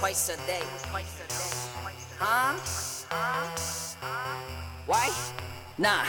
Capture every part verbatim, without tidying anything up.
twice a day. Huh? Why? Nah.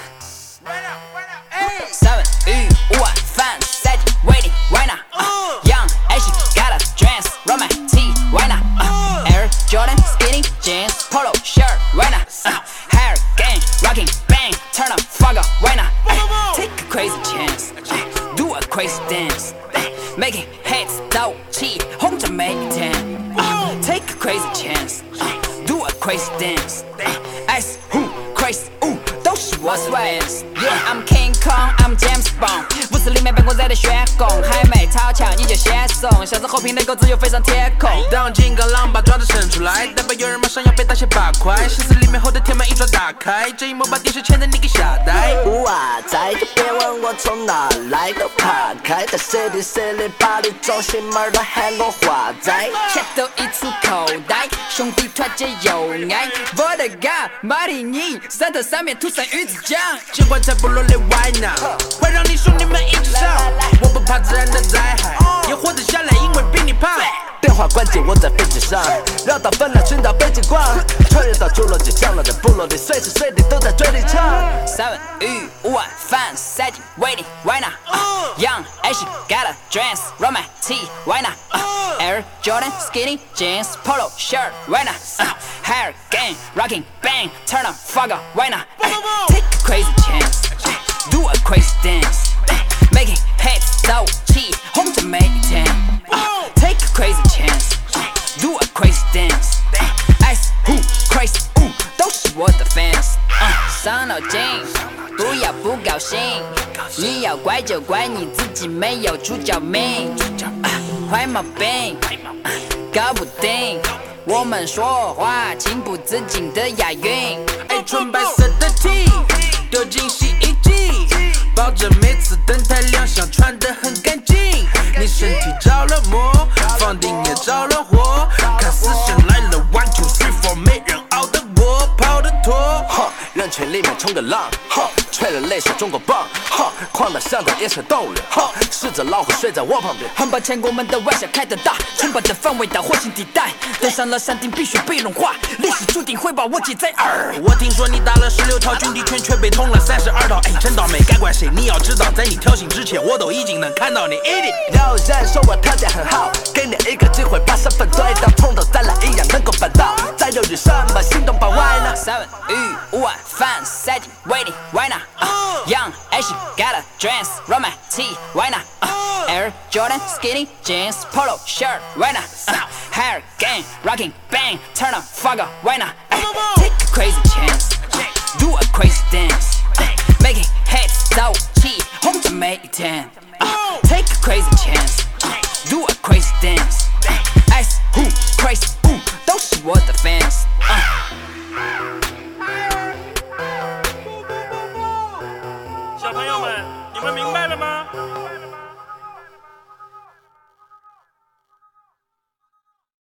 Seven 与五晚饭赛季 waiting right now. Uh, young and she got a dress, roll my tee right now. Uh, Air Jordan skinny jeans, polo shirt right now. Uh, hair gang, rocking bang, turn up fuck up right now. Uh, take a crazy chance, uh, do a crazy dance, uh, making heads 斗气，红着每一天。Uh, take a crazy chance, uh, do a crazy dance, uh, ice who crazy ooh。都是我 swag yeah, I'm King Kong, I'm James Bond 舞池里面办公在的血供还没讨巧你就先送小子后屏能够自由飞上天空当金刚狼把爪子伸出来代表有人马上要被打下八块心思里面后的天门一爪打开这一幕把电视前的你给吓呆呜啊在就别问我从哪来的爬开在 City City 巴黎中心门都喊我华仔钱都溢出口袋兄弟团结友爱我的 God 马里尼山头上面涂上鱼子酱尽管在部落里歪闹会让你兄弟们一起上我不怕自然的灾害也活得下来因为比你胖电话关机我在飞机上绕到芬兰寻找北极光穿越到侏罗纪降落在部落里随时随地都在嘴里唱 Seven 与五晚饭赛季 waiting right now uh, Young and she got a dress roll my tee right now uh, Air Jordan skinny jeans polo shirt right now uh, hair gang rocking bang turn up fuck up right now uh, take a crazy chance uh, do a crazy dance uh, making heads 斗气红着每一天 uh, take a crazy chance uh, do a crazy dance uh, ice who crazy ooh 都是我的 fans 伤脑筋不要不高兴你要怪就怪你自己没有主角命坏毛病搞不定我们说话情不自禁的押韵哎纯白色的 T 丢进洗衣机抱着每次登台亮相穿得很干净你身体着了魔房顶也着了火看死神来了 one two three four 没人熬得过跑得脱人群里面冲个浪吹了泪像中国棒狂的像在野生动物狮子老虎睡在我旁边很抱歉我们的玩笑开得大承包的范围到火星地带登上了山顶必须被融化历史注定会把我记在耳我听说你打了十六套军地拳却被捅了三十二刀哎真倒霉该怪谁你要知道在你挑衅之前我都已经能看到你 eat it 有人说我条件很好给你一个机会把身份对到从头再来一样能够办到再犹豫什么行动吧 why 呢 Seven 与五晚饭赛季 waiting right now uh, Young and she got a dress roll my tee right now uh, Air Jordan skinny jeans polo shirt right now uh, hair gang rocking bang turn up fuck up right now uh, take a crazy chance do a crazy dance uh, making heads 斗气红着每一天uh, take a crazy chance